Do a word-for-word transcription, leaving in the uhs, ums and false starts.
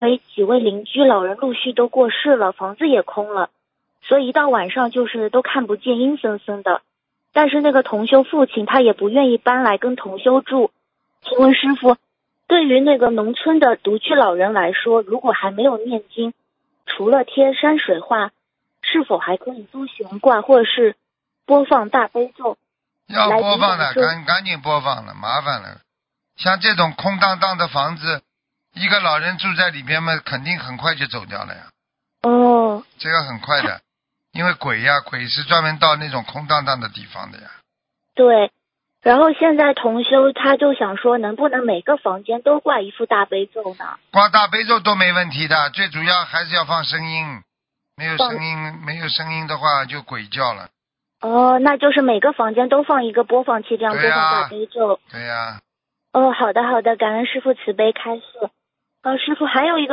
为几位邻居老人陆续都过世了，房子也空了，所以一到晚上就是都看不见，阴森森的。但是那个同修父亲他也不愿意搬来跟同修住。请问师父，对于那个农村的独居老人来说，如果还没有念经，除了贴山水画，是否还可以租悬挂或者是播放大悲咒？ 要播放的，赶赶紧播放了，麻烦了。像这种空荡荡的房子，一个老人住在里边嘛，肯定很快就走掉了呀。 哦， 这个很快的，因为鬼呀，鬼是专门到那种空荡荡的地方的呀。 对。然后现在同修他就想说，能不能每个房间都挂一副大悲咒呢？ 挂大悲咒都没问题的，最主要还是要放声音，没有声音，没有声音的话就鬼叫了。 哦，那就是每个房间都放一个播放器，这样播放大悲咒。 对呀。 哦，好的好的，感恩师父慈悲开示。呃，师父还有一个